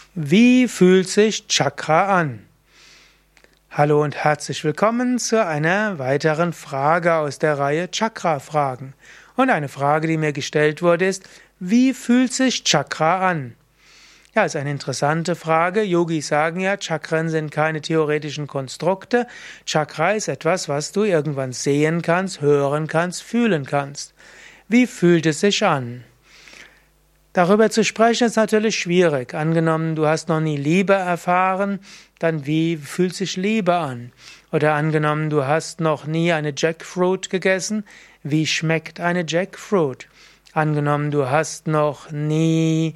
Wie fühlt sich Chakra an? Hallo und herzlich willkommen zu einer weiteren Frage aus der Reihe Chakra-Fragen. Und eine Frage, die mir gestellt wurde, ist: Wie fühlt sich Chakra an? Ja, ist eine interessante Frage. Yogis sagen ja, Chakren sind keine theoretischen Konstrukte. Chakra ist etwas, was du irgendwann sehen kannst, hören kannst, fühlen kannst. Wie fühlt es sich an? Darüber zu sprechen ist natürlich schwierig. Angenommen, du hast noch nie Liebe erfahren, dann wie fühlt sich Liebe an? Oder angenommen, du hast noch nie eine Jackfruit gegessen, wie schmeckt eine Jackfruit? Angenommen, du hast noch nie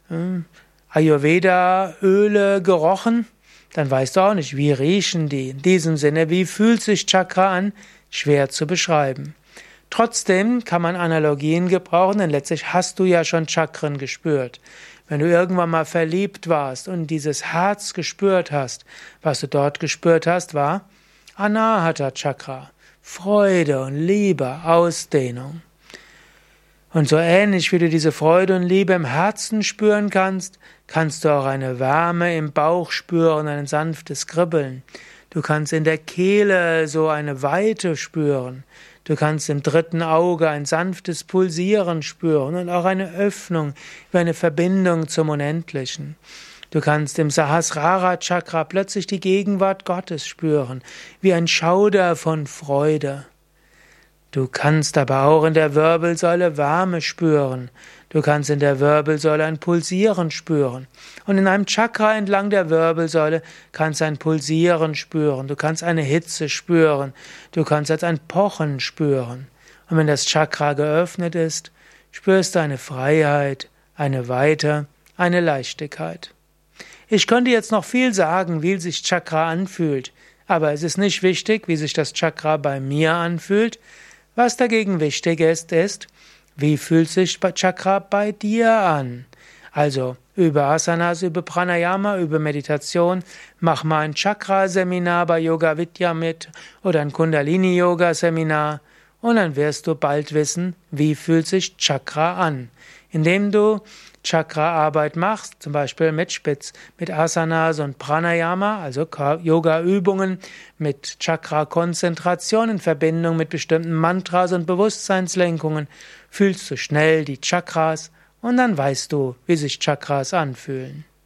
Ayurveda-Öle gerochen, dann weißt du auch nicht, wie riechen die. In diesem Sinne, wie fühlt sich Chakra an? Schwer zu beschreiben. Trotzdem kann man Analogien gebrauchen, denn letztlich hast du ja schon Chakren gespürt. Wenn du irgendwann mal verliebt warst und dieses Herz gespürt hast, was du dort gespürt hast, war Anahata Chakra, Freude und Liebe, Ausdehnung. Und so ähnlich wie du diese Freude und Liebe im Herzen spüren kannst, kannst du auch eine Wärme im Bauch spüren, ein sanftes Kribbeln. Du kannst in der Kehle so eine Weite spüren. Du kannst im dritten Auge ein sanftes Pulsieren spüren und auch eine Öffnung, wie eine Verbindung zum Unendlichen. Du kannst im Sahasrara Chakra plötzlich die Gegenwart Gottes spüren, wie ein Schauder von Freude. Du kannst aber auch in der Wirbelsäule Wärme spüren. Du kannst in der Wirbelsäule ein Pulsieren spüren. Und in einem Chakra entlang der Wirbelsäule kannst du ein Pulsieren spüren. Du kannst eine Hitze spüren. Du kannst jetzt ein Pochen spüren. Und wenn das Chakra geöffnet ist, spürst du eine Freiheit, eine Weite, eine Leichtigkeit. Ich könnte jetzt noch viel sagen, wie sich Chakra anfühlt. Aber es ist nicht wichtig, wie sich das Chakra bei mir anfühlt. Was dagegen wichtig ist, wie fühlt sich Chakra bei dir an? Also über Asanas, über Pranayama, über Meditation, mach mal ein Chakra-Seminar bei Yoga Vidya mit oder ein Kundalini-Yoga-Seminar und dann wirst du bald wissen, wie fühlt sich Chakra an. Indem du Chakra-Arbeit machst, zum Beispiel mit Asanas und Pranayama, also Yoga-Übungen, mit Chakra-Konzentration in Verbindung mit bestimmten Mantras und Bewusstseinslenkungen, fühlst du schnell die Chakras und dann weißt du, wie sich Chakras anfühlen.